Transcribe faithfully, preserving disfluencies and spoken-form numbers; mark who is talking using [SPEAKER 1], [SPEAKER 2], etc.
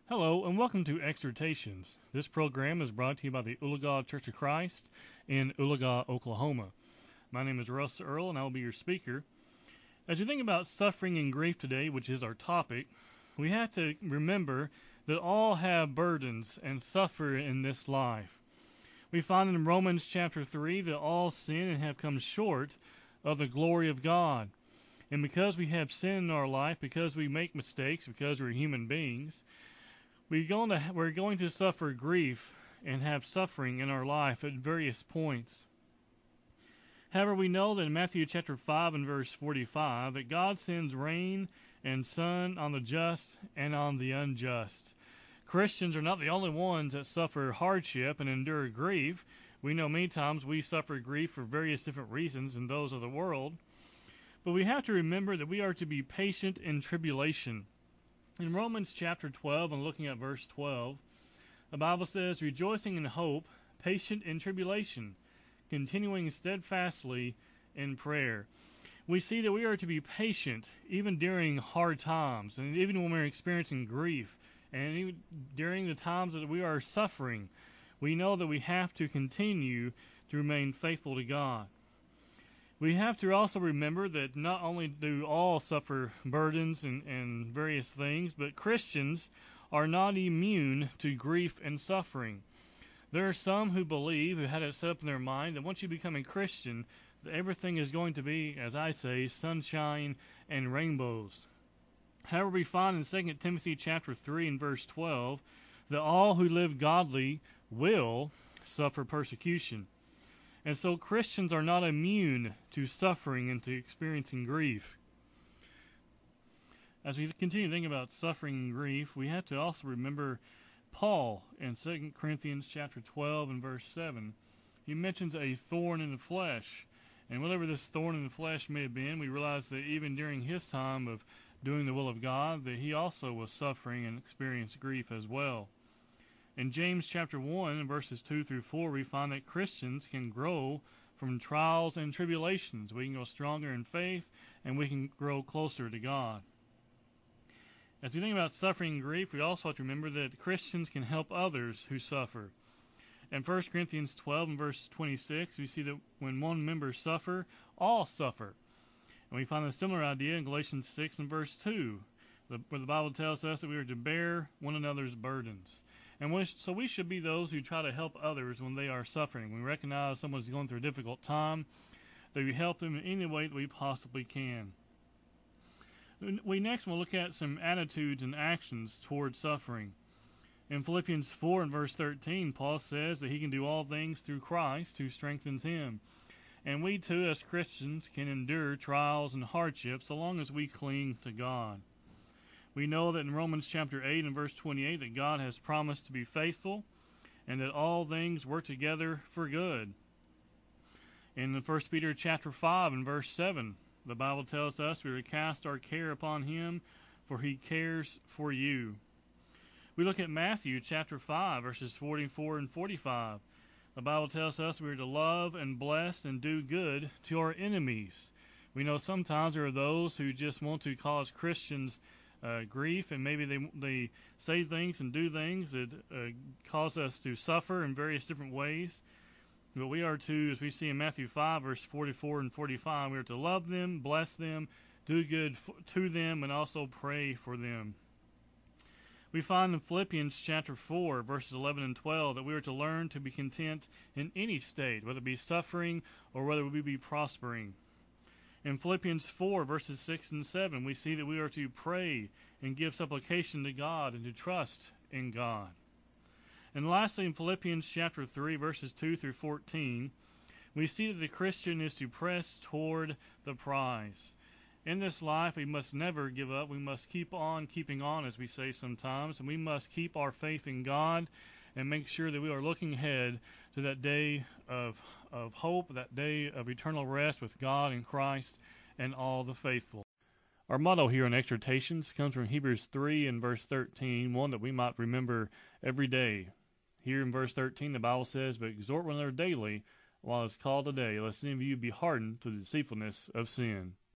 [SPEAKER 1] Hello, and welcome to Exhortations. This program is brought to you by the Oologah Church of Christ in Oologah, Oklahoma. My name is Russ Earl, and I will be your speaker. As you think about suffering and grief today, which is our topic, we have to remember that all have burdens and suffer in this life. We find in Romans chapter three that all sin and have come short of the glory of God. And because we have sin in our life, because we make mistakes, because we're human beings, we're going to, we're going to suffer grief and have suffering in our life at various points. However, we know that in Matthew chapter five and verse forty-five that God sends rain and sun on the just and on the unjust. Christians are not the only ones that suffer hardship and endure grief. We know many times we suffer grief for various different reasons in those of the world. But we have to remember that we are to be patient in tribulation. In Romans chapter twelve and looking at verse twelve, the Bible says, rejoicing in hope, patient in tribulation, continuing steadfastly in prayer. We see that we are to be patient even during hard times, and even when we're experiencing grief, and even during the times that we are suffering. We know that we have to continue to remain faithful to God. We have to also remember that not only do all suffer burdens and, and various things, but Christians are not immune to grief and suffering. There are some who believe, who had it set up in their mind, that once you become a Christian, that everything is going to be, as I say, sunshine and rainbows. However, we find in Second Timothy chapter three and verse twelve that all who live godly will suffer persecution. And so Christians are not immune to suffering and to experiencing grief. As we continue to think about suffering and grief, we have to also remember Paul in Second Corinthians chapter twelve and verse seven. He mentions a thorn in the flesh. And whatever this thorn in the flesh may have been, we realize that even during his time of doing the will of God, that he also was suffering and experienced grief as well. In James chapter one, verses two through four, we find that Christians can grow from trials and tribulations. We can go stronger in faith, and we can grow closer to God. As we think about suffering and grief, we also have to remember that Christians can help others who suffer. In First Corinthians twelve and verse twenty-six, we see that when one member suffer, all suffer. And we find a similar idea in Galatians six and verse two, where the Bible tells us that we are to bear one another's burdens. And we, so we should be those who try to help others when they are suffering. When we recognize someone is going through a difficult time, that we help them in any way that we possibly can. We next will look at some attitudes and actions toward suffering. In Philippians four and verse thirteen, Paul says that he can do all things through Christ who strengthens him. And we too as Christians can endure trials and hardships so long as we cling to God. We know that in Romans chapter eight and verse twenty-eight that God has promised to be faithful and that all things work together for good. In First Peter chapter five and verse seven, the Bible tells us we are to cast our care upon him, for he cares for you. We look at Matthew chapter five, verses forty-four and forty-five. The Bible tells us we are to love and bless and do good to our enemies. We know sometimes there are those who just want to cause Christians Uh, grief, and maybe they they say things and do things that uh, cause us to suffer in various different ways. But we are to, as we see in Matthew five, verse forty-four and forty-five, we are to love them, bless them, do good f- to them, and also pray for them. We find in Philippians chapter four, verses eleven and twelve, that we are to learn to be content in any state, whether it be suffering or whether we be prospering. In Philippians four, verses six and seven, we see that we are to pray and give supplication to God and to trust in God. And lastly, in Philippians chapter three, verses two through fourteen, we see that the Christian is to press toward the prize. In this life, we must never give up. We must keep on keeping on, as we say sometimes, and we must keep our faith in God and make sure that we are looking ahead to that day of, of hope, that day of eternal rest with God and Christ and all the faithful. Our motto here in Exhortations comes from Hebrews three and verse thirteen, one that we might remember every day. Here in verse thirteen, the Bible says, "But exhort one another daily while it's called today, lest any of you be hardened to the deceitfulness of sin."